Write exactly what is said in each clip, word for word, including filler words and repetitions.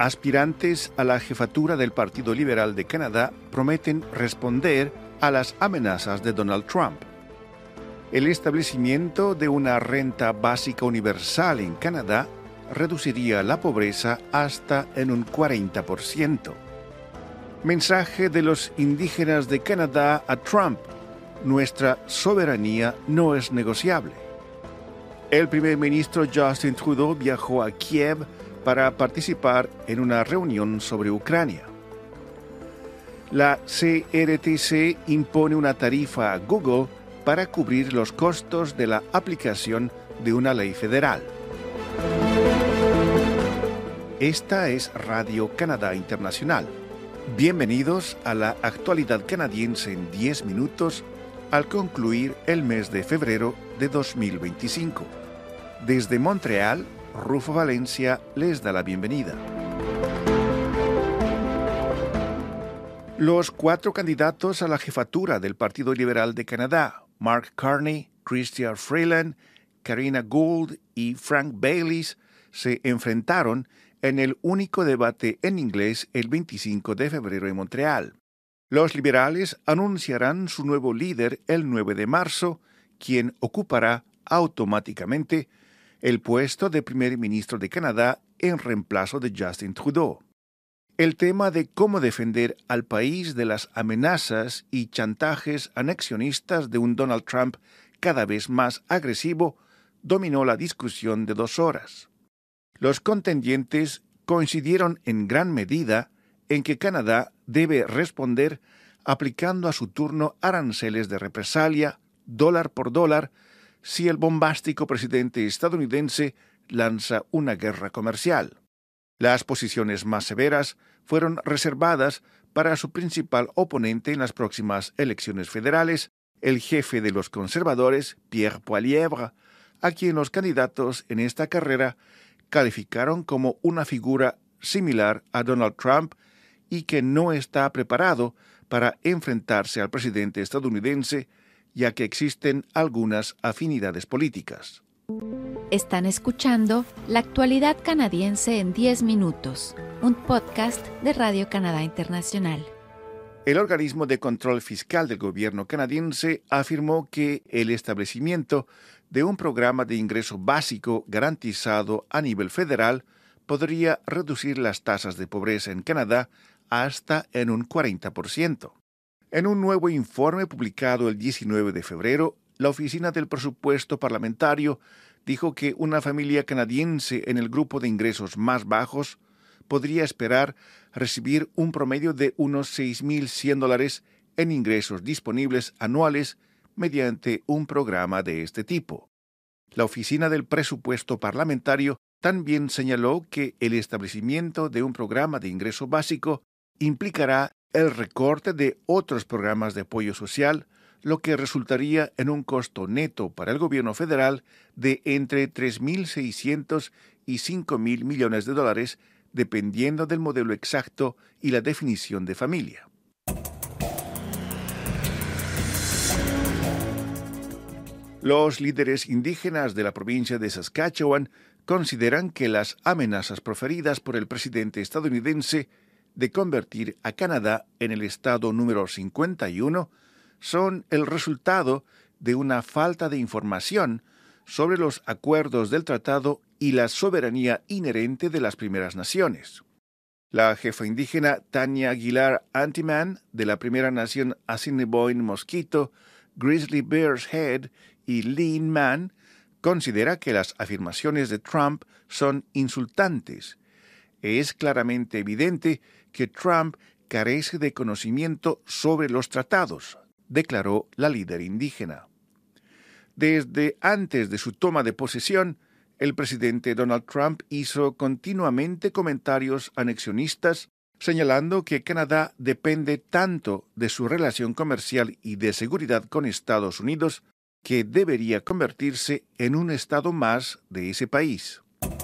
Aspirantes a la jefatura del Partido Liberal de Canadá prometen responder a las amenazas de Donald Trump. El establecimiento de una renta básica universal en Canadá reduciría la pobreza hasta en un cuarenta por ciento. Mensaje de los indígenas de Canadá a Trump: nuestra soberanía no es negociable. El primer ministro Justin Trudeau viajó a Kiev para participar en una reunión sobre Ucrania. La C R T C impone una tarifa a Google para cubrir los costos de la aplicación de una ley federal. Esta es Radio Canadá Internacional. Bienvenidos a la actualidad canadiense en diez minutos al concluir el mes de febrero de dos mil veinticinco. Desde Montreal, Rufo Valencia les da la bienvenida. Los cuatro candidatos a la jefatura del Partido Liberal de Canadá, Mark Carney, Chrystia Freeland, Karina Gould y Frank Baylis, se enfrentaron en el único debate en inglés el veinticinco de febrero en Montreal. Los liberales anunciarán su nuevo líder el nueve de marzo, quien ocupará automáticamente el puesto de primer ministro de Canadá en reemplazo de Justin Trudeau. El tema de cómo defender al país de las amenazas y chantajes anexionistas de un Donald Trump cada vez más agresivo dominó la discusión de dos horas. Los contendientes coincidieron en gran medida en que Canadá debe responder aplicando a su turno aranceles de represalia, dólar por dólar, si el bombástico presidente estadounidense lanza una guerra comercial. Las posiciones más severas fueron reservadas para su principal oponente en las próximas elecciones federales, el jefe de los conservadores, Pierre Poilievre, a quien los candidatos en esta carrera calificaron como una figura similar a Donald Trump y que no está preparado para enfrentarse al presidente estadounidense, ya que existen algunas afinidades políticas. Están escuchando La Actualidad Canadiense en diez minutos, un podcast de Radio Canadá Internacional. El organismo de control fiscal del gobierno canadiense afirmó que el establecimiento de un programa de ingreso básico garantizado a nivel federal podría reducir las tasas de pobreza en Canadá hasta en un cuarenta por ciento. En un nuevo informe publicado el diecinueve de febrero, la Oficina del Presupuesto Parlamentario dijo que una familia canadiense en el grupo de ingresos más bajos podría esperar recibir un promedio de unos seis mil cien dólares en ingresos disponibles anuales mediante un programa de este tipo. La Oficina del Presupuesto Parlamentario también señaló que el establecimiento de un programa de ingreso básico implicará el recorte de otros programas de apoyo social, lo que resultaría en un costo neto para el gobierno federal de entre tres mil seiscientos y cinco mil millones de dólares, dependiendo del modelo exacto y la definición de familia. Los líderes indígenas de la provincia de Saskatchewan consideran que las amenazas proferidas por el presidente estadounidense de convertir a Canadá en el estado número cincuenta y uno son el resultado de una falta de información sobre los acuerdos del tratado y la soberanía inherente de las primeras naciones. La jefa indígena Tania Aguilar Antiman, de la primera nación Assiniboine Mosquito, Grizzly Bear's Head y Lean Man, considera que las afirmaciones de Trump son insultantes. Es claramente evidente que Trump carece de conocimiento sobre los tratados, declaró la líder indígena. Desde antes de su toma de posesión, el presidente Donald Trump hizo continuamente comentarios anexionistas, señalando que Canadá depende tanto de su relación comercial y de seguridad con Estados Unidos que debería convertirse en un estado más de ese país.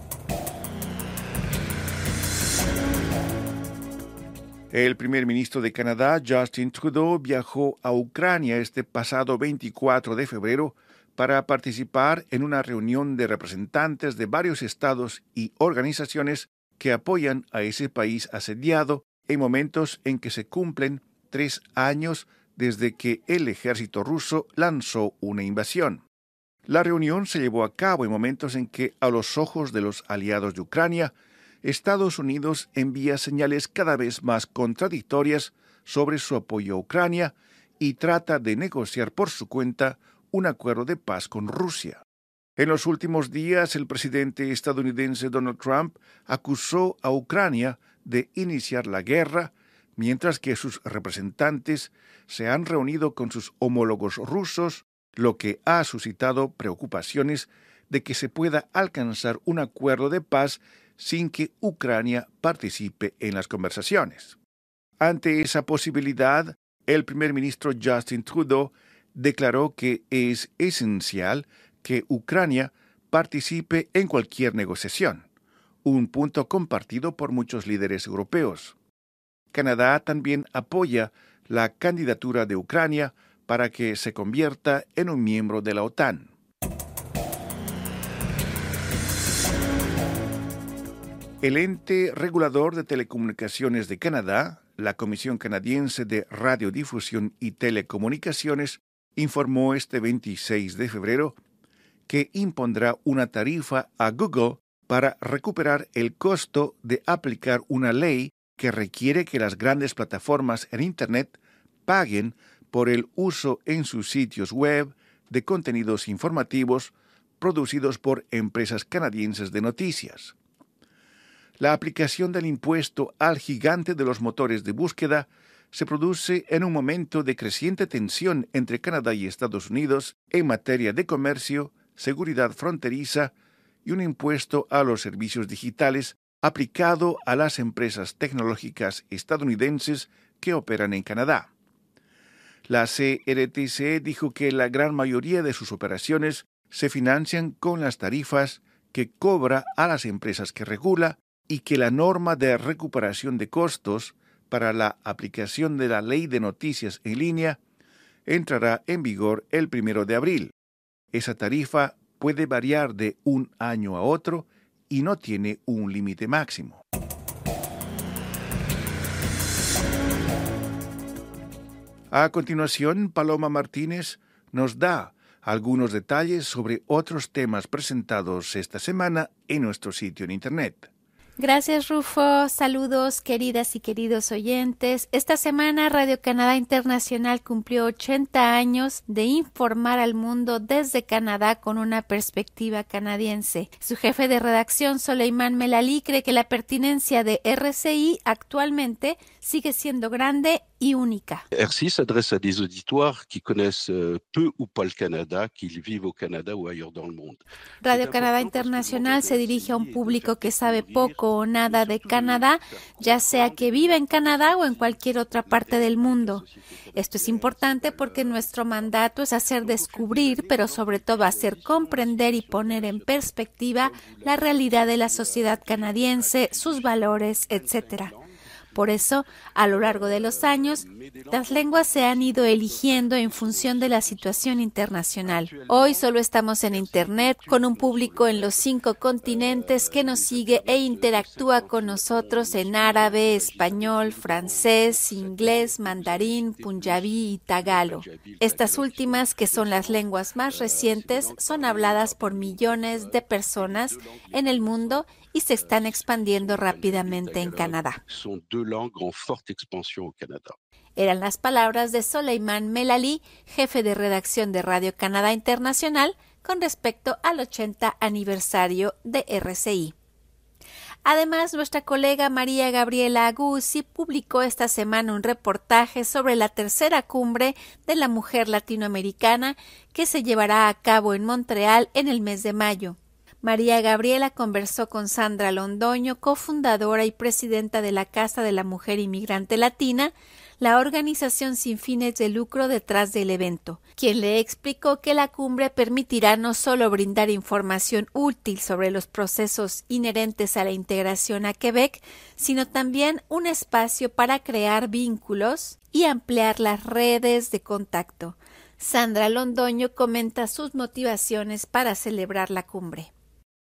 El primer ministro de Canadá, Justin Trudeau, viajó a Ucrania este pasado veinticuatro de febrero para participar en una reunión de representantes de varios estados y organizaciones que apoyan a ese país asediado en momentos en que se cumplen tres años desde que el ejército ruso lanzó una invasión. La reunión se llevó a cabo en momentos en que, a los ojos de los aliados de Ucrania, Estados Unidos envía señales cada vez más contradictorias sobre su apoyo a Ucrania y trata de negociar por su cuenta un acuerdo de paz con Rusia. En los últimos días, el presidente estadounidense Donald Trump acusó a Ucrania de iniciar la guerra, mientras que sus representantes se han reunido con sus homólogos rusos, lo que ha suscitado preocupaciones de que se pueda alcanzar un acuerdo de paz sin que Ucrania participe en las conversaciones. Ante esa posibilidad, el primer ministro Justin Trudeau declaró que es esencial que Ucrania participe en cualquier negociación, un punto compartido por muchos líderes europeos. Canadá también apoya la candidatura de Ucrania para que se convierta en un miembro de la OTAN. El ente regulador de telecomunicaciones de Canadá, la Comisión Canadiense de Radiodifusión y Telecomunicaciones, informó este veintiséis de febrero que impondrá una tarifa a Google para recuperar el costo de aplicar una ley que requiere que las grandes plataformas en Internet paguen por el uso en sus sitios web de contenidos informativos producidos por empresas canadienses de noticias. La aplicación del impuesto al gigante de los motores de búsqueda se produce en un momento de creciente tensión entre Canadá y Estados Unidos en materia de comercio, seguridad fronteriza y un impuesto a los servicios digitales aplicado a las empresas tecnológicas estadounidenses que operan en Canadá. La C R T C dijo que la gran mayoría de sus operaciones se financian con las tarifas que cobra a las empresas que regula y que la norma de recuperación de costos para la aplicación de la Ley de Noticias en línea entrará en vigor el primero de abril. Esa tarifa puede variar de un año a otro y no tiene un límite máximo. A continuación, Paloma Martínez nos da algunos detalles sobre otros temas presentados esta semana en nuestro sitio en Internet. Gracias, Rufo. Saludos, queridas y queridos oyentes. Esta semana Radio Canadá Internacional cumplió ochenta años de informar al mundo desde Canadá con una perspectiva canadiense. Su jefe de redacción, Soleiman Melali, cree que la pertinencia de R C I actualmente sigue siendo grande y única. R C I s'adresse à des auditoires qui connaissent peu ou pas le Canada, qui vivent au Canada ou ailleurs dans le monde. Radio Canadá Internacional se dirige a un público que sabe poco o nada de Canadá, ya sea que vive en Canadá o en cualquier otra parte del mundo. Esto es importante porque nuestro mandato es hacer descubrir, pero sobre todo hacer comprender y poner en perspectiva la realidad de la sociedad canadiense, sus valores, etcétera. Por eso, a lo largo de los años, las lenguas se han ido eligiendo en función de la situación internacional. Hoy solo estamos en Internet con un público en los cinco continentes que nos sigue e interactúa con nosotros en árabe, español, francés, inglés, mandarín, punjabí y tagalo. Estas últimas, que son las lenguas más recientes, son habladas por millones de personas en el mundo y se están expandiendo rápidamente en Canadá. Eran las palabras de Soleiman Melali, jefe de redacción de Radio Canadá Internacional, con respecto al ochenta aniversario de R C I. Además, nuestra colega María Gabriela Aguzzi publicó esta semana un reportaje sobre la tercera cumbre de la mujer latinoamericana que se llevará a cabo en Montreal en el mes de mayo. María Gabriela conversó con Sandra Londoño, cofundadora y presidenta de la Casa de la Mujer Inmigrante Latina, la organización sin fines de lucro detrás del evento, quien le explicó que la cumbre permitirá no solo brindar información útil sobre los procesos inherentes a la integración a Quebec, sino también un espacio para crear vínculos y ampliar las redes de contacto. Sandra Londoño comenta sus motivaciones para celebrar la cumbre.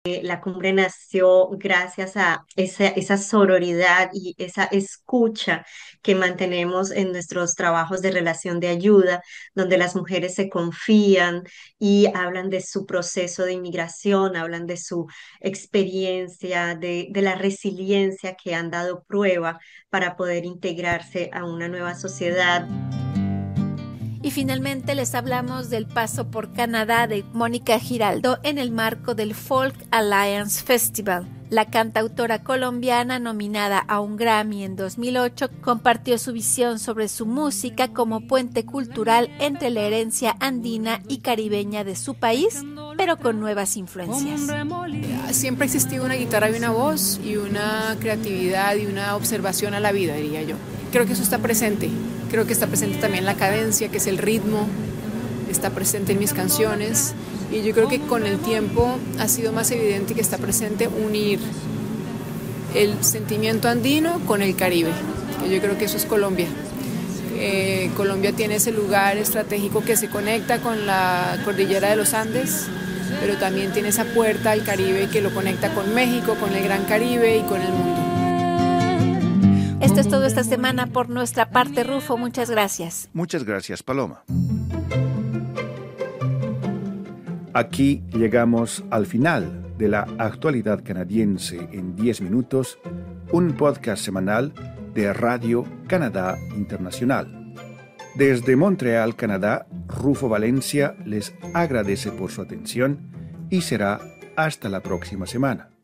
La cumbre nació gracias a esa, esa sororidad y esa escucha que mantenemos en nuestros trabajos de relación de ayuda, donde las mujeres se confían y hablan de su proceso de inmigración, hablan de su experiencia, de, de la resiliencia que han dado prueba para poder integrarse a una nueva sociedad. Y finalmente les hablamos del paso por Canadá de Mónica Giraldo en el marco del Folk Alliance Festival. La cantautora colombiana, nominada a un Grammy en dos mil ocho, compartió su visión sobre su música como puente cultural entre la herencia andina y caribeña de su país, pero con nuevas influencias. Siempre ha existido una guitarra y una voz y una creatividad y una observación a la vida, diría yo. Creo que eso está presente. Creo que está presente también la cadencia, que es el ritmo, está presente en mis canciones. Y yo creo que con el tiempo ha sido más evidente que está presente unir el sentimiento andino con el Caribe. Que yo creo que eso es Colombia. Eh, Colombia tiene ese lugar estratégico que se conecta con la cordillera de los Andes, pero también tiene esa puerta al Caribe que lo conecta con México, con el Gran Caribe y con el mundo. Esto es todo esta semana por nuestra parte, Rufo. Muchas gracias. Muchas gracias, Paloma. Aquí llegamos al final de la actualidad canadiense en diez minutos, un podcast semanal de Radio Canadá Internacional. Desde Montreal, Canadá, Rufo Valencia les agradece por su atención y será hasta la próxima semana.